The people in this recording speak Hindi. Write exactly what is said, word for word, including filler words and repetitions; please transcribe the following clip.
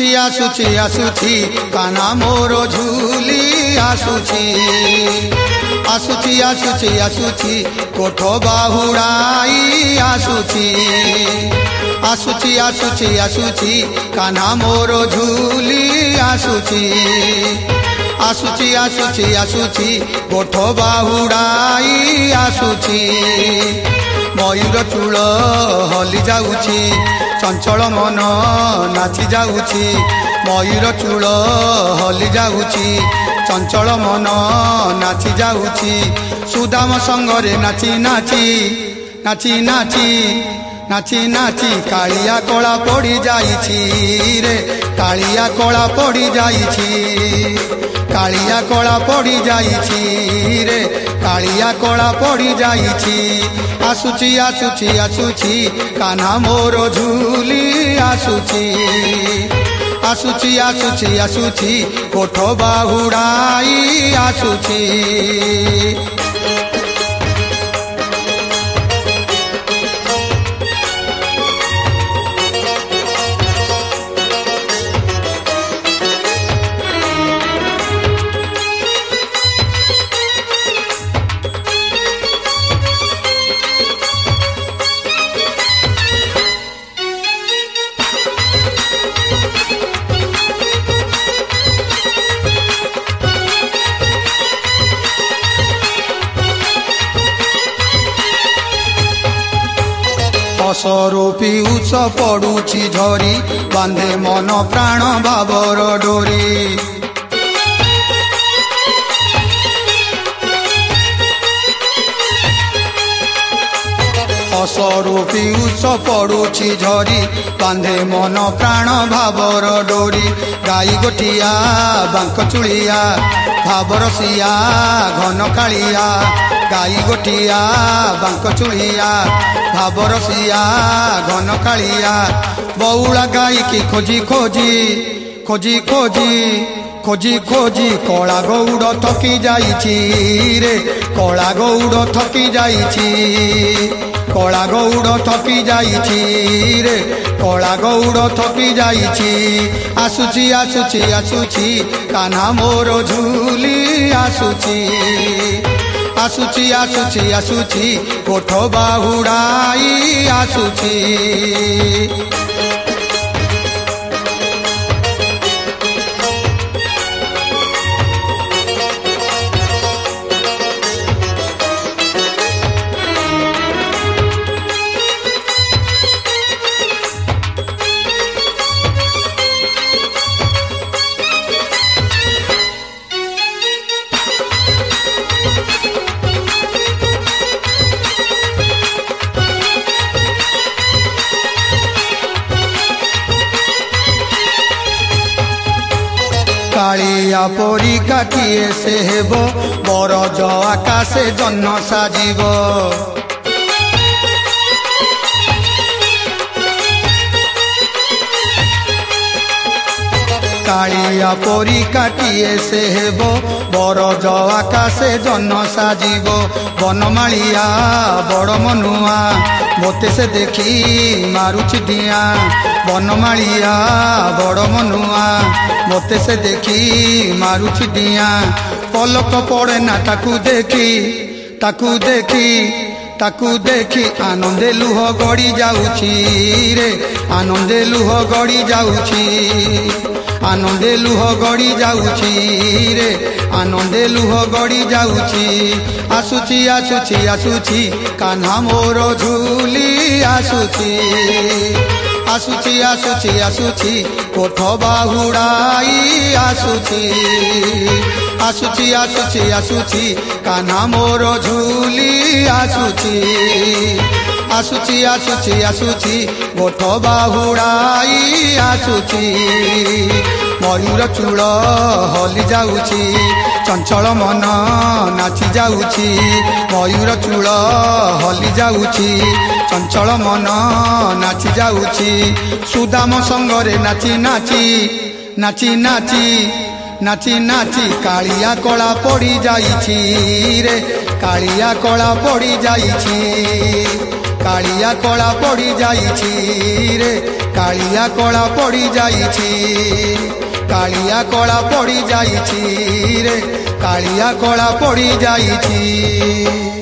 आसुची आसुची कान्हा मोर झूली आसुची आसुची आसुची आसुची कोठ बाहुड़ाई आसुची आसुची आसुची आसुची कान्हा मोर झूली आसुची आसुची आसुची आसुची कोठ बाहुड़ाई आसुची मयूर चूल हली जाउची चंचल मन नाची जाउची मयूर चूल हली जाउची चंचल मन नाची जाउची सुदाम संगरे नाची नाची नाची नाची नाची नाची कालिया कला पड़ी जाइछि रे कालिया कला पड़ी जाइछि कालिया कला पड़ी जाइछि रे कालिया कला पड़ी जाइछि आसुची आसुची आसुची कान्हा मोर झूली आसुची आसुची आसुची आसुची कोठ बाहुड़ाई आसुची स्वरूपी उच्च पड़ुची झरी बांधे मन प्राण भावर डोरी स्वरूपी उच्च पड़ुची झरी बांधे मन प्राण भावर डोरी गाई गोटिया बांक चुड़िया भावरसिया घन कालिया गाई गोटिया बांक चुड़िया भावरसिया घन कालिया बौला गाई की खोजी खोजी खोजी खोजी खोजी खोजी कला गौड़ थकी जाइछि रे कला गौड़ थकी जाइछि कला गौड़ थकी जाइछि रे कला गौड़ थकी जाइछि आसुची आसुची आसुची कान्हा मोर झूली आसुची आसुची आसुची आसुची कोठ बाहुड़ाई आसुची कालिया परीक्षा किए से हेब बरज आकाशे जन्न साजिब कालिया परीक्षा किए से हेब बरज आकाशे जन्न साजिब बनमालिया बड़ मनुआ मोते से देखी मारुछि दिया बनमालिया बड़ मनुआ मोते से देखी मारुछि दिया पलक पड़े ना ताकू देखी ताकू देखी ताकू देखी आनंदे लुह गड़ी जाउछि रे आनंदे लुह गड़ी जाउछि आनंदे लुह गड़ी जाउछि रे आनंदे लुह गड़ी जाउछि आसुची आसुची आसुची कान्हा मोर झूली आसुची आसुची आसुची आसुची कोठ बाहुड़ाई आसुची आसुची आसुची आसुची कान्हा मोर झूली आसुची आसुची आसुची आसुची कोठ बाहुड़ाई आसुची मयूर चूल हली जाउची चंचल मन नाची जाउची मयूर चूल हली जाउची चंचल मन नाची जाउची सुदाम संगरे नाची नाची नाची नाची नाची नाची कालिया कला पड़ी जाइछि रे कालिया कला पड़ी जाइछि कालिया कला पड़ी जाइछि रे कालिया कला पड़ी जाइछि कालिया कला पड़ी जाइछि रे कालिया कला पड़ी जाइछि।